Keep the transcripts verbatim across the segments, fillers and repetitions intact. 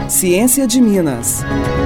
Ciência de Minas.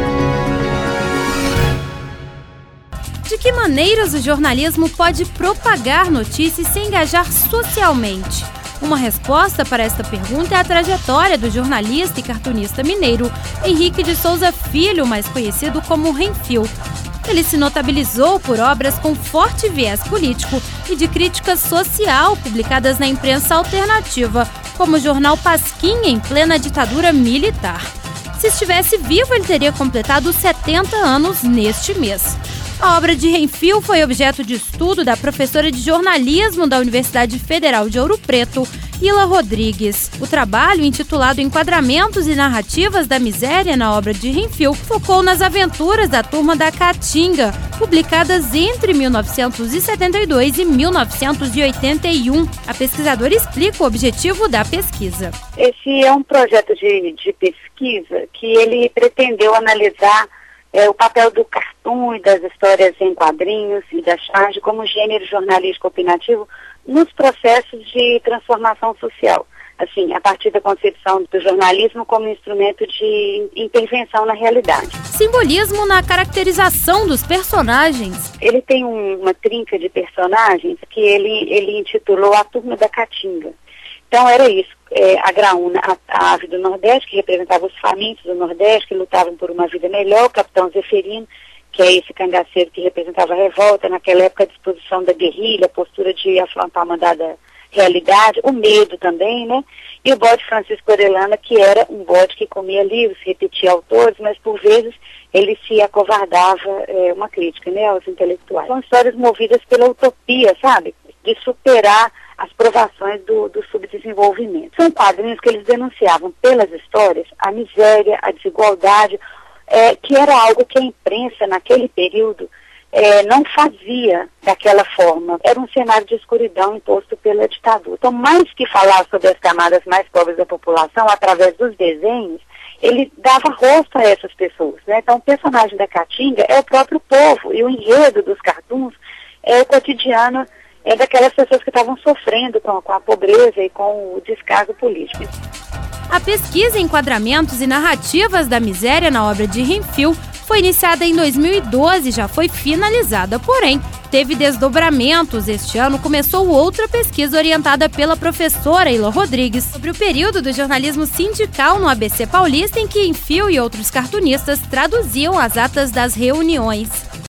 De que maneiras o jornalismo pode propagar notícias e se engajar socialmente? Uma resposta para esta pergunta é a trajetória do jornalista e cartunista mineiro Henrique de Souza Filho, mais conhecido como Renfil. Ele se notabilizou por obras com forte viés político e de crítica social publicadas na imprensa alternativa, como o jornal Pasquim em plena ditadura militar. Se estivesse vivo, ele teria completado setenta anos neste mês. A obra de Renfil foi objeto de estudo da professora de jornalismo da Universidade Federal de Ouro Preto, Ila Rodrigues. O trabalho, intitulado Enquadramentos e Narrativas da Miséria na obra de Renfil, focou nas aventuras da turma da Caatinga, publicadas entre mil novecentos e setenta e dois e mil novecentos e oitenta e um. A pesquisadora explica o objetivo da pesquisa. Esse é um projeto de, de pesquisa que ele pretendeu analisar É, o papel do cartoon e das histórias em quadrinhos e da charge como gênero jornalístico opinativo nos processos de transformação social. Assim, a partir da concepção do jornalismo como instrumento de intervenção na realidade. Simbolismo na caracterização dos personagens. Ele tem um, uma trinca de personagens que ele, ele intitulou A Turma da Caatinga. Então era isso, é, a Graúna, a, a ave do Nordeste, que representava os famintos do Nordeste, que lutavam por uma vida melhor, o Capitão Zeferino, que é esse cangaceiro que representava a revolta, naquela época a disposição da guerrilha, a postura de afrontar uma dada realidade, o medo também, né? E o bode Francisco Orellana, que era um bode que comia livros, repetia autores, mas por vezes ele se acovardava, é, uma crítica, né, aos intelectuais. São histórias movidas pela utopia, sabe? De superar as provações do, do subdesenvolvimento. São quadrinhos que eles denunciavam pelas histórias a miséria, a desigualdade, é, que era algo que a imprensa naquele período é, não fazia daquela forma. Era um cenário de escuridão imposto pela ditadura. Então, mais que falar sobre as camadas mais pobres da população através dos desenhos, ele dava rosto a essas pessoas, né? Então, o personagem da Caatinga é o próprio povo, e o enredo dos cartoons é o cotidiano é daquelas pessoas que estavam sofrendo com, com a pobreza e com o descaso político. A pesquisa Enquadramentos e Narrativas da Miséria na obra de Renfil foi iniciada em dois mil e doze e já foi finalizada, porém, teve desdobramentos. Este ano começou outra pesquisa orientada pela professora Ila Rodrigues sobre o período do jornalismo sindical no A B C Paulista, em que Renfil e outros cartunistas traduziam as atas das reuniões.